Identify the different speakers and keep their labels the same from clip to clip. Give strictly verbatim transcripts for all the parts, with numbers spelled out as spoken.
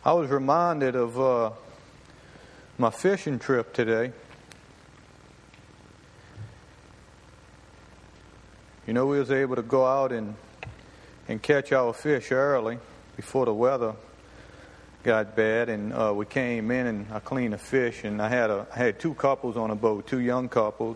Speaker 1: I was reminded of uh, my fishing trip today. You know, we was able to go out and and catch our fish early before the weather got bad, and uh, we came in and I cleaned the fish, and I had a I had two couples on a boat, two young couples.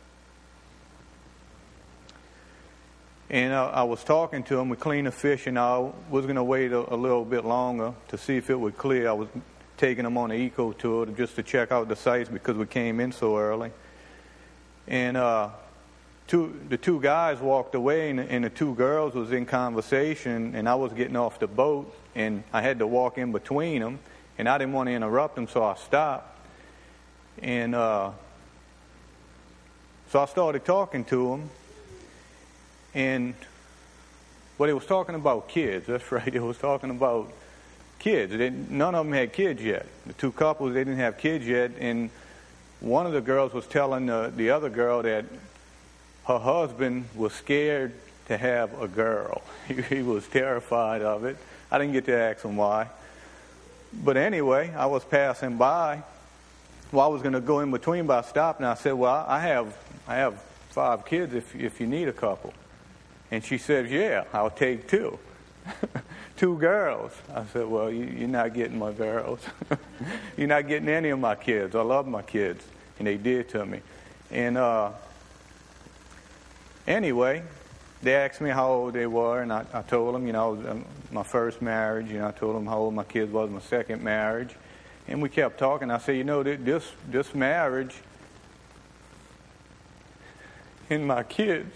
Speaker 1: And I, I was talking to them. We cleaned the fish, and I was going to wait a, a little bit longer to see if it would clear. I was taking them on an eco tour to, just to check out the sites because we came in so early. And uh, two, the two guys walked away, and, and the two girls was in conversation, and I was getting off the boat, and I had to walk in between them, and I didn't want to interrupt them, so I stopped. And uh, so I started talking to them. And, well, it was talking about kids. That's right. It was talking about kids. They, none of them had kids yet. The two couples, they didn't have kids yet. And one of the girls was telling the, the other girl that her husband was scared to have a girl. He, he was terrified of it. I didn't get to ask him why. But anyway, I was passing by. Well, I was going to go in between, but I stopped, and I said, well, I have I have five kids if if you need a couple. And she said, yeah, I'll take two. Two girls. I said, well, you, you're not getting my girls. You're not getting any of my kids. I love my kids. And they did to me. And uh, anyway, they asked me how old they were, and I, I told them, you know, my first marriage. You know, I told them how old my kids was, my second marriage. And we kept talking. I said, you know, this this marriage and my kids,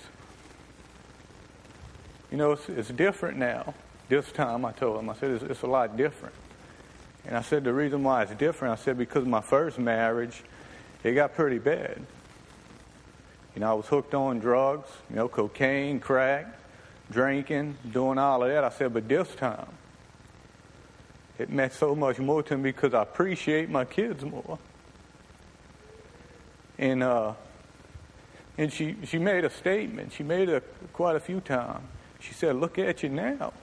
Speaker 1: you know, it's, it's different now. This time, I told him, I said, it's, it's a lot different. And I said, the reason why it's different, I said, because my first marriage, it got pretty bad. You know, I was hooked on drugs, you know, cocaine, crack, drinking, doing all of that. I said, but this time, it meant so much more to me because I appreciate my kids more. And uh, and she, she made a statement. She made it quite a few times. She said, look at you now.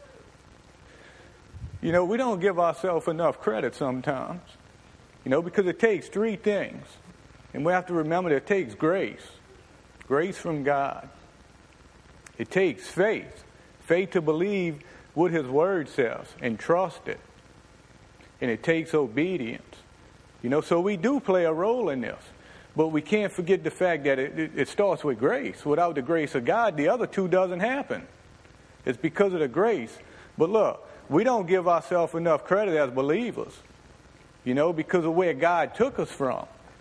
Speaker 1: You know, we don't give ourselves enough credit sometimes. You know, because it takes three things. And we have to remember that it takes grace. Grace from God. It takes faith. Faith to believe what His Word says and trust it. And it takes obedience. You know, so we do play a role in this. But we can't forget the fact that it, it, it starts with grace. Without the grace of God, the other two doesn't happen. It's because of the grace. But look, we don't give ourselves enough credit as believers. You know, because of where God took us from.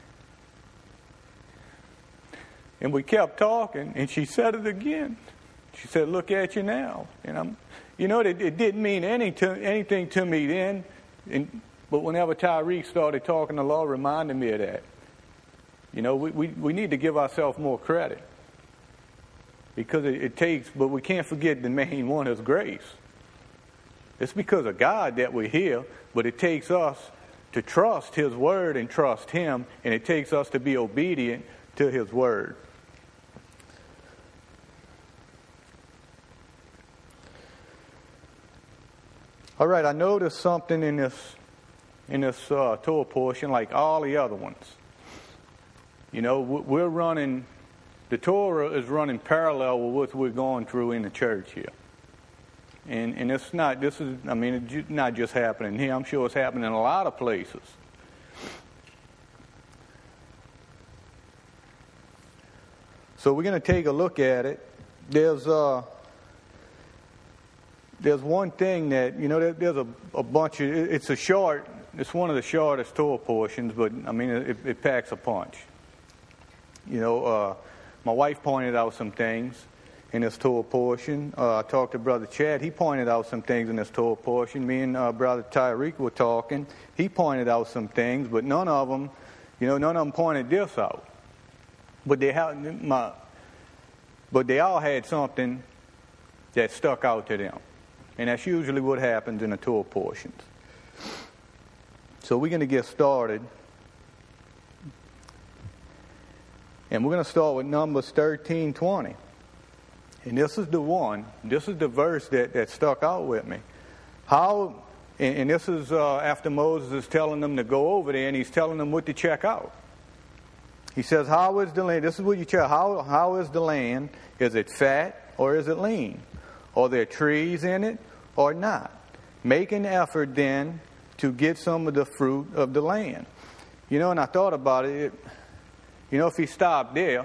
Speaker 1: And we kept talking, and she said it again. She said, look at you now. And I'm, you know, it, it didn't mean any to, anything to me then. And, but whenever Tyreek started talking, the Lord reminded me of that. You know, we, we, we need to give ourselves more credit. Because it, it takes, but we can't forget the main one is grace. It's because of God that we're here, but it takes us to trust His Word and trust Him, and it takes us to be obedient to His Word. All right, I noticed something in this in this uh, Torah portion, like all the other ones. You know, we're running, the Torah is running parallel with what we're going through in the church here. And and it's not, this is, I mean, it's not just happening here. I'm sure it's happening in a lot of places. So we're going to take a look at it. There's uh, there's one thing that, you know, there, there's a, a bunch of, it's a short, it's one of the shortest Torah portions, but, I mean, it, it packs a punch. You know, uh, my wife pointed out some things in this Torah portion. Uh, I talked to Brother Chad. He pointed out some things in this Torah portion. Me and uh, Brother Tyreek were talking. He pointed out some things, but none of them, you know, none of them pointed this out. But they have, my, but they all had something that stuck out to them. And that's usually what happens in the Torah portions. So we're going to get started. And we're going to start with Numbers thirteen twenty. And this is the one, this is the verse that, that stuck out with me. How And, and this is uh, after Moses is telling them to go over there, and he's telling them what to check out. He says, how is the land? This is what you check. How, how is the land? Is it fat or is it lean? Are there trees in it or not? Make an effort then to get some of the fruit of the land. You know, and I thought about it. it you know, if he stopped there,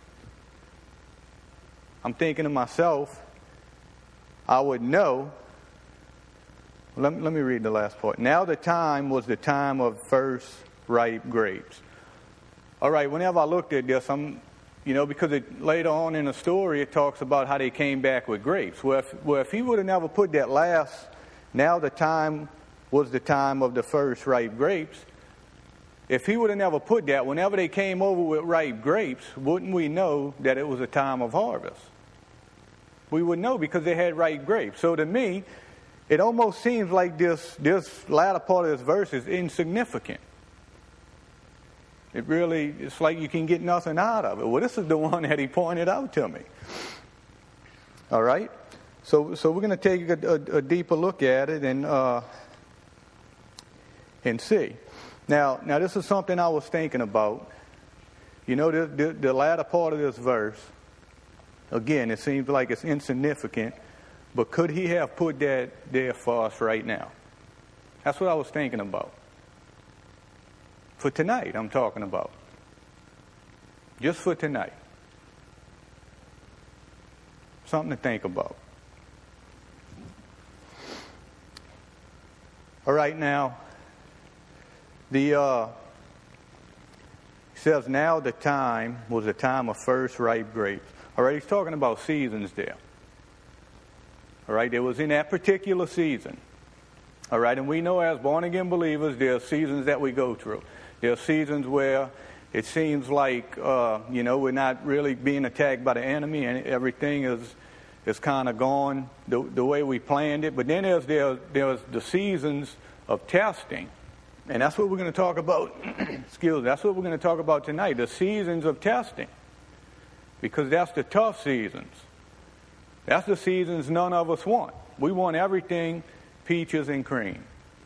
Speaker 1: I'm thinking to myself, I would know. Let me, let me read the last part. Now the time was the time of first ripe grapes. All right, whenever I looked at this, I'm, you know, because it, later on in the story it talks about how they came back with grapes. Well, if, well, if he would have never put that last, now the time was the time of the first ripe grapes. If he would have never put that, whenever they came over with ripe grapes, wouldn't we know that it was a time of harvest? We would know because they had ripe grapes. So to me, it almost seems like this, this latter part of this verse is insignificant. It really, it's like you can get nothing out of it. Well, this is the one that he pointed out to me. All right? So so we're going to take a, a, a deeper look at it and uh, and see. Now, now this is something I was thinking about. You know, the, the, the latter part of this verse, again, it seems like it's insignificant, but could he have put that there for us right now? That's what I was thinking about. For tonight, I'm talking about. Just for tonight. Something to think about. All right, now, the uh, he says, now the time was the time of first ripe grapes. All right, he's talking about seasons there. All right, it was in that particular season. All right, and we know as born-again believers, there are seasons that we go through. There are seasons where it seems like, uh, you know, we're not really being attacked by the enemy and everything is is kind of gone the, the way we planned it. But then there's, there, there's the seasons of testing. And that's what we're going to talk about. Excuse me. That's what we're going to talk about tonight, the seasons of testing. Because that's the tough seasons. That's the seasons none of us want. We want everything peaches and cream.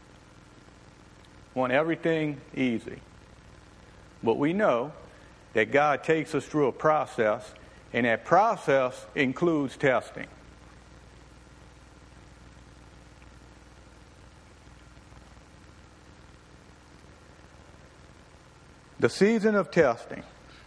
Speaker 1: Want everything easy. But we know that God takes us through a process, and that process includes testing. The season of testing.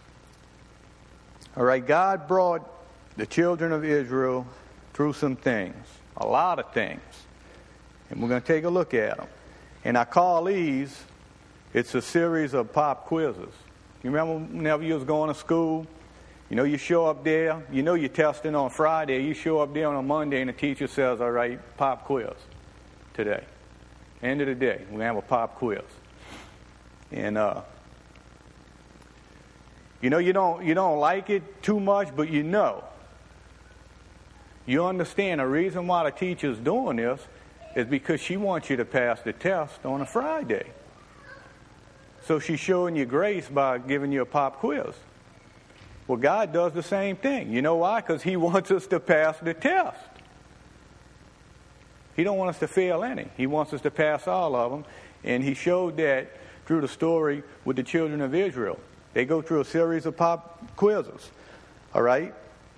Speaker 1: All right, God brought the children of Israel through some things, a lot of things. And we're going to take a look at them. And I call these, it's a series of pop quizzes. You remember whenever you was going to school, you know, you show up there, you know you're testing on Friday, you show up there on a Monday and the teacher says, all right, pop quiz today. End of the day, we're going to have a pop quiz. And, uh, you know, you don't you don't like it too much, but you know. You understand the reason why the teacher's doing this is because she wants you to pass the test on a Friday. So she's showing you grace by giving you a pop quiz. Well, God does the same thing. You know why? Because He wants us to pass the test. He don't want us to fail any. He wants us to pass all of them. And He showed that through the story with the children of Israel. They go through a series of pop quizzes. All right?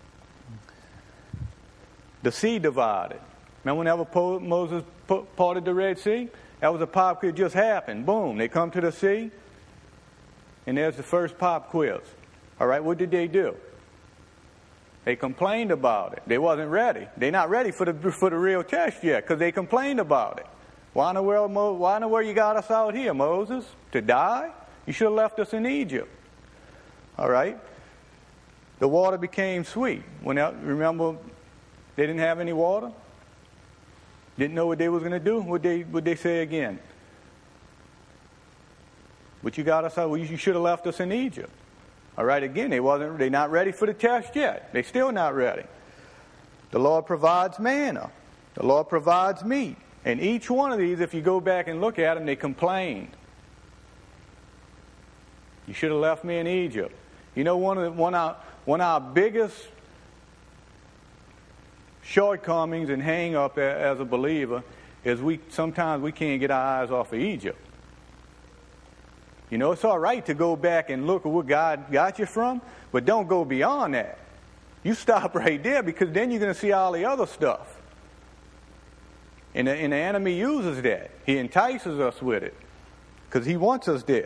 Speaker 1: The sea divided. Remember whenever Moses parted the Red Sea? That was a pop quiz. It just happened. Boom. They come to the sea. And there's the first pop quiz. All right, what did they do? They complained about it. They wasn't ready. They're not ready for the for the real test yet because they complained about it. Why in the world, Mo, why in the world you got us out here, Moses? To die? You should have left us in Egypt. All right? The water became sweet. When remember, they didn't have any water? Didn't know what they was going to do? What they would they say again? But you got us out. Well, you should have left us in Egypt. All right, again, they wasn't. They're not ready for the test yet. They're still not ready. The Lord provides manna. The Lord provides meat. And each one of these, if you go back and look at them, they complained. You should have left me in Egypt. You know, one of the, one of our, one of our biggest shortcomings and hang up as a believer is we sometimes we can't get our eyes off of Egypt. You know, it's all right to go back and look at where God got you from, but don't go beyond that. You stop right there, because then you're going to see all the other stuff. And the, and the enemy uses that. He entices us with it because he wants us there.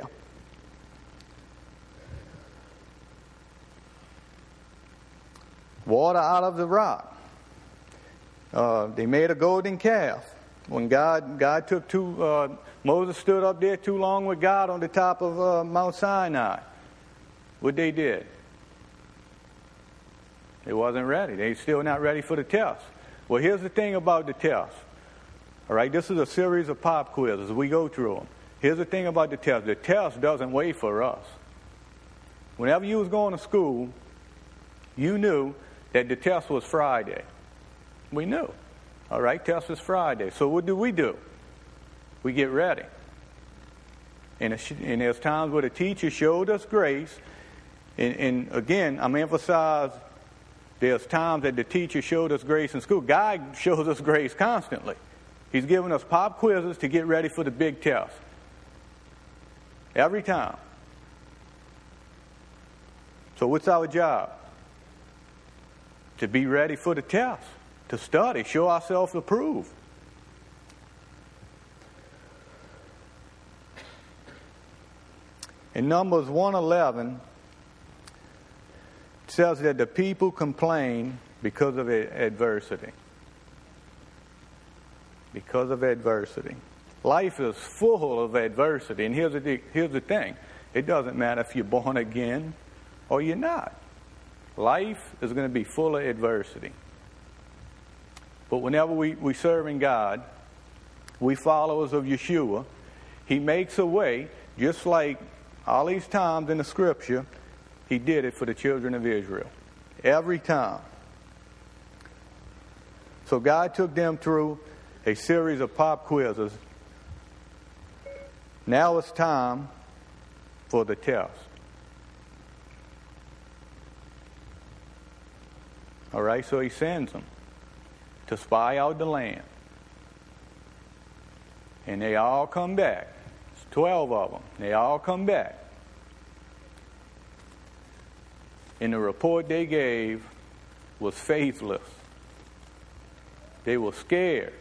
Speaker 1: Water out of the rock. Uh, they made a golden calf. When God God took two, uh, Moses stood up there too long with God on the top of uh, Mount Sinai. What they did? They wasn't ready. They still not ready for the test. Well, here's the thing about the test. All right, this is a series of pop quizzes. We go through them. Here's the thing about the test. The test doesn't wait for us. Whenever you was going to school, you knew that the test was Friday. We knew. All right, test is Friday. So what do we do? We get ready. And, and there's times where the teacher showed us grace. And, and again, I'm emphasizing there's times that the teacher showed us grace in school. God shows us grace constantly. He's giving us pop quizzes to get ready for the big test. Every time. So what's our job? To be ready for the test. To study. Show ourselves approved. In Numbers one eleven, it says that the people complain because of adversity. Because of adversity. Life is full of adversity. And here's the, here's the thing. It doesn't matter if you're born again or you're not. Life is going to be full of adversity. But whenever we, we serving God, we followers of Yeshua, He makes a way, just like all these times in the Scripture, He did it for the children of Israel. Every time. So God took them through a series of pop quizzes. Now it's time for the test. All right, so He sends them to spy out the land. And they all come back. It's twelve of them. They all come back. And the report they gave was faithless. They were scared.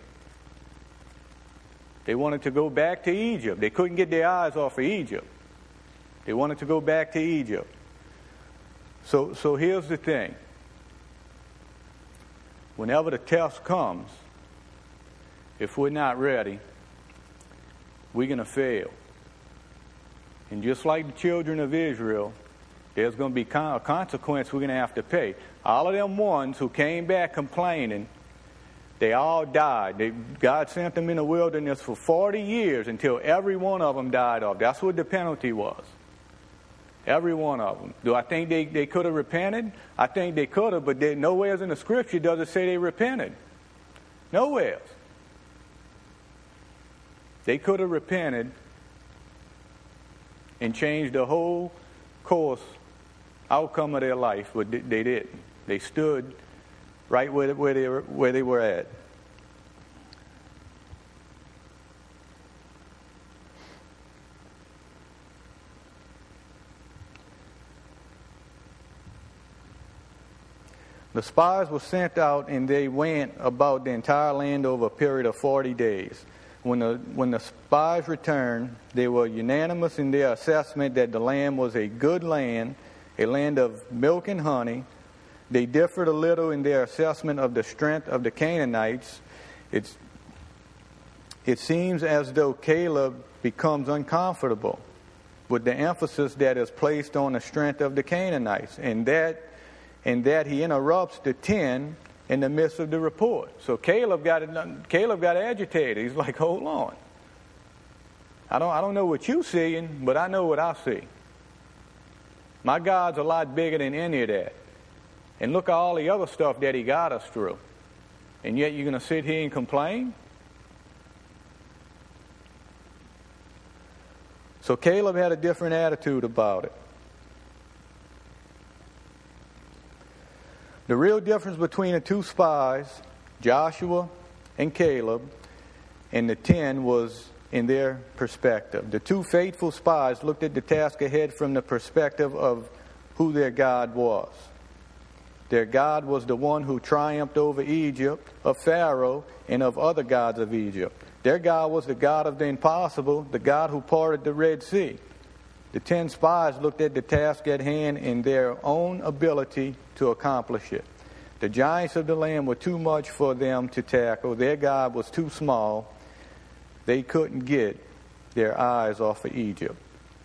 Speaker 1: They wanted to go back to Egypt. They couldn't get their eyes off of Egypt. They wanted to go back to Egypt. So, so here's the thing. Whenever the test comes, if we're not ready, we're going to fail. And just like the children of Israel, there's going to be a consequence we're going to have to pay. All of them ones who came back complaining, they all died. They, God sent them in the wilderness for forty years until every one of them died off. That's what the penalty was. Every one of them. Do I think they, they could have repented? I think they could have, but they, nowhere in the Scripture does it say they repented. Nowhere. They could have repented and changed the whole course, outcome of their life, but they didn't. They stood right where, where, they, were, where they were at. The spies were sent out, and they went about the entire land over a period of forty days. When the, when the spies returned, they were unanimous in their assessment that the land was a good land, a land of milk and honey. They differed a little in their assessment of the strength of the Canaanites. It's, it seems as though Caleb becomes uncomfortable with the emphasis that is placed on the strength of the Canaanites, and that and that he interrupts the ten in the midst of the report. So Caleb got Caleb got agitated. He's like, hold on. I don't I don't know what you're seeing, but I know what I see. My God's a lot bigger than any of that. And look at all the other stuff that He got us through. And yet you're going to sit here and complain? So Caleb had a different attitude about it. The real difference between the two spies, Joshua and Caleb, and the ten was in their perspective. The two faithful spies looked at the task ahead from the perspective of who their God was. Their God was the one who triumphed over Egypt, of Pharaoh, and of other gods of Egypt. Their God was the God of the impossible, the God who parted the Red Sea. The ten spies looked at the task at hand in their own ability to accomplish it. The giants of the land were too much for them to tackle. Their God was too small. They couldn't get their eyes off of Egypt.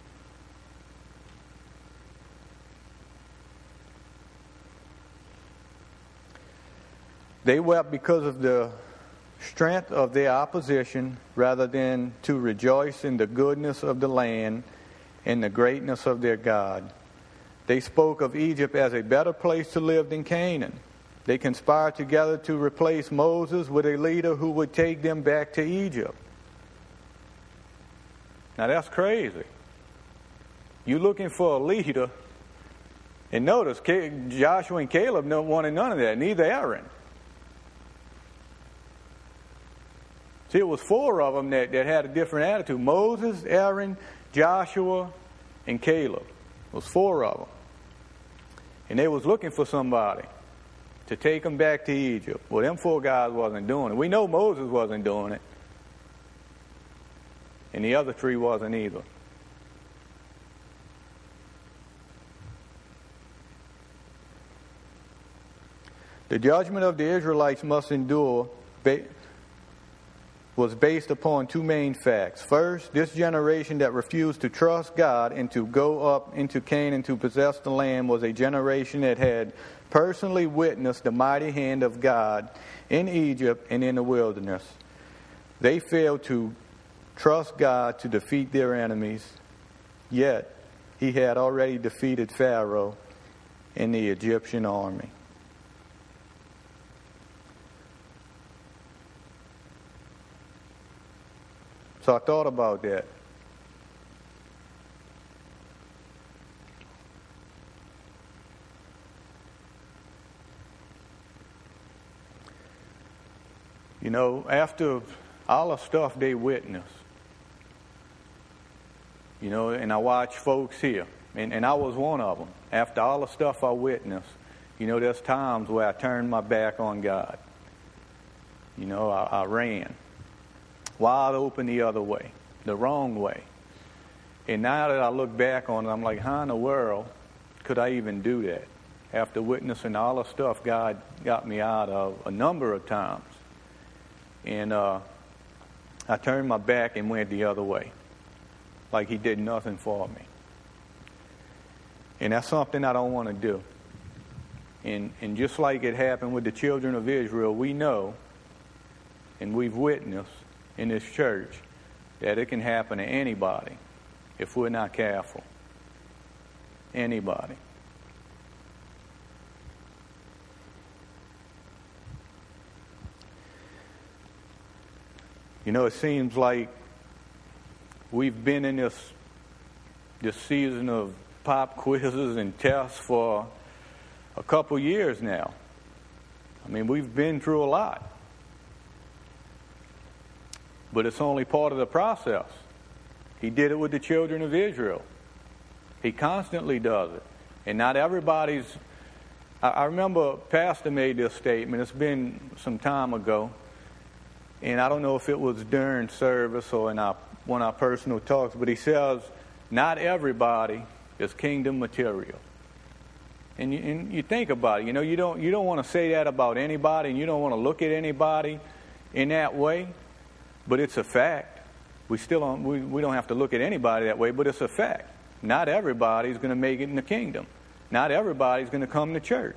Speaker 1: They wept because of the strength of their opposition rather than to rejoice in the goodness of the land and the greatness of their God. They spoke of Egypt as a better place to live than Canaan. They conspired together to replace Moses with a leader who would take them back to Egypt. Now that's crazy. You're looking for a leader, and notice Joshua and Caleb don't wanted none of that, neither Aaron. See, it was four of them that, that had a different attitude. Moses, Aaron, Joshua, and Caleb. It was four of them. And they was looking for somebody to take them back to Egypt. Well, them four guys wasn't doing it. We know Moses wasn't doing it. And the other three wasn't either. The judgment of the Israelites must endure ba- was based upon two main facts. First, this generation that refused to trust God and to go up into Canaan to possess the land was a generation that had personally witnessed the mighty hand of God in Egypt and in the wilderness. They failed to trust God to defeat their enemies, yet he had already defeated Pharaoh and the Egyptian army. So I thought about that. You know, after all the stuff they witnessed, you know, and I watch folks here, and, and I was one of them. After all the stuff I witnessed, you know, there's times where I turned my back on God. You know, I, I ran wide open the other way, the wrong way. And now that I look back on it, I'm like, how in the world could I even do that? After witnessing all the stuff God got me out of a number of times. And uh, I turned my back and went the other way, like he did nothing for me. And that's something I don't want to do. And, and just like it happened with the children of Israel, we know, and we've witnessed in this church, that it can happen to anybody if we're not careful. Anybody. You know, it seems like we've been in this this season of pop quizzes and tests for a couple years now. I mean, we've been through a lot. But it's only part of the process. He did it with the children of Israel. He constantly does it. And not everybody's... I, I remember Pastor made this statement. It's been some time ago. And I don't know if it was during service or in our, one of our personal talks, but he says, not everybody is kingdom material. And you, and you think about it. You know, you don't, you don't want to say that about anybody, and you don't want to look at anybody in that way. But it's a fact. We still don't, we, we don't have to look at anybody that way, but it's a fact. Not everybody's going to make it in the kingdom. Not everybody's going to come to church.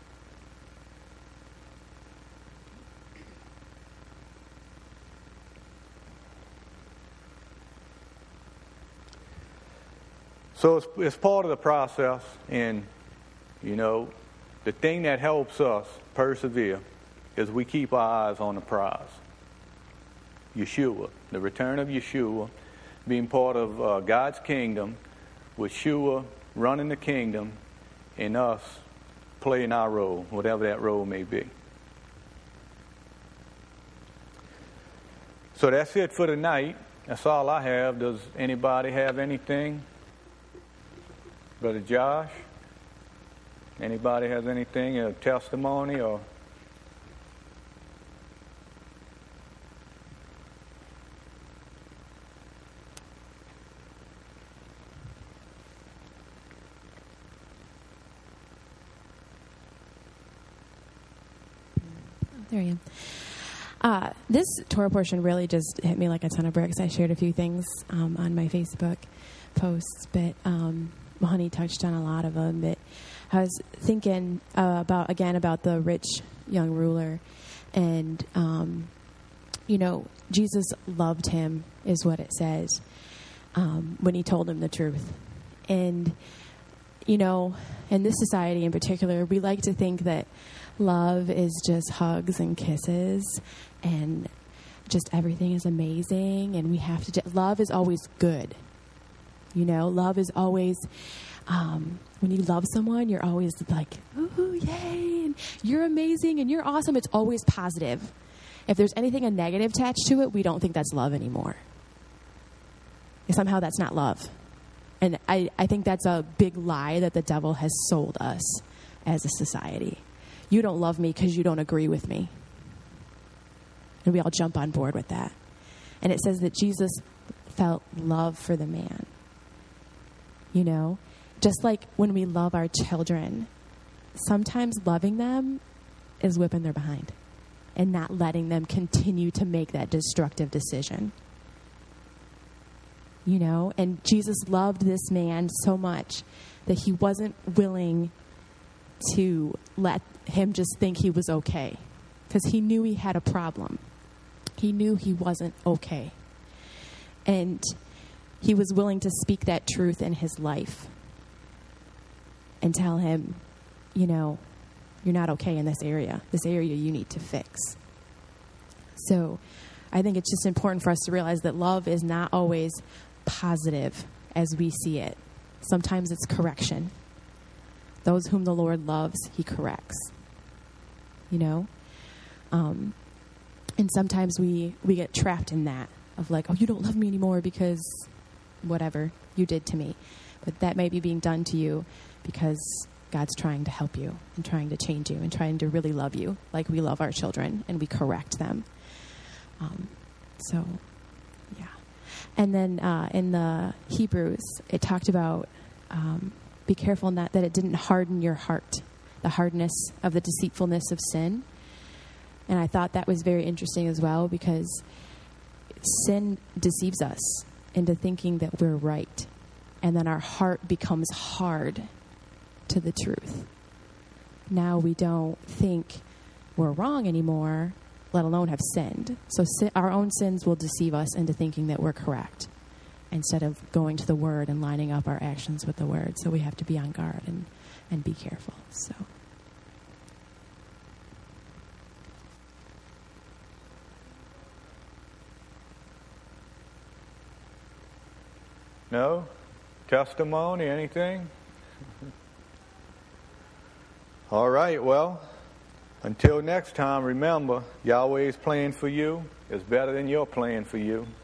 Speaker 1: So it's, it's part of the process, and, you know, the thing that helps us persevere is we keep our eyes on the prize. Yeshua, the return of Yeshua, being part of uh, God's kingdom, with Yeshua running the kingdom, and us playing our role, whatever that role may be. So that's it for tonight. That's all I have. Does anybody have anything? Brother Josh? Anybody has anything, a testimony or?
Speaker 2: There I am. Uh, this Torah portion really just hit me like a ton of bricks. I shared a few things um, on my Facebook posts, but um, Honey touched on a lot of them. But I was thinking uh, about, again, about the rich young ruler. And, um, you know, Jesus loved him, is what it says, um, when he told him the truth. And, you know, in this society in particular, we like to think that love is just hugs and kisses and just everything is amazing and we have to just, love is always good. You know, love is always, um, when you love someone, you're always like, ooh, yay, and you're amazing and you're awesome. It's always positive. If there's anything a negative attached to it, we don't think that's love anymore. And somehow that's not love. And I, I think that's a big lie that the devil has sold us as a society. You don't love me because you don't agree with me. And we all jump on board with that. And it says that Jesus felt love for the man. You know, just like when we love our children, sometimes loving them is whipping their behind and not letting them continue to make that destructive decision. You know, and Jesus loved this man so much that he wasn't willing to let him just think he was okay, because he knew he had a problem. He knew he wasn't okay. And he was willing to speak that truth in his life and tell him, you know, you're not okay in this area. This area you need to fix. So I think it's just important for us to realize that love is not always positive as we see it. Sometimes it's correction. Those whom the Lord loves, he corrects. You know? Um, and sometimes we, we get trapped in that of like, oh, you don't love me anymore because whatever you did to me. But that may be being done to you because God's trying to help you and trying to change you and trying to really love you like we love our children and we correct them. Um, so, yeah. And then uh, in the Hebrews, it talked about um, be careful not that it didn't harden your heart, the hardness of the deceitfulness of sin. And I thought that was very interesting as well, because sin deceives us into thinking that we're right. And then our heart becomes hard to the truth. Now we don't think we're wrong anymore, let alone have sinned. So sin, our own sins will deceive us into thinking that we're correct, instead of going to the Word and lining up our actions with the Word. So we have to be on guard and, and be careful. So.
Speaker 1: No? Testimony, anything? All right, well, until next time, remember, Yahweh's plan for you is better than your plan for you.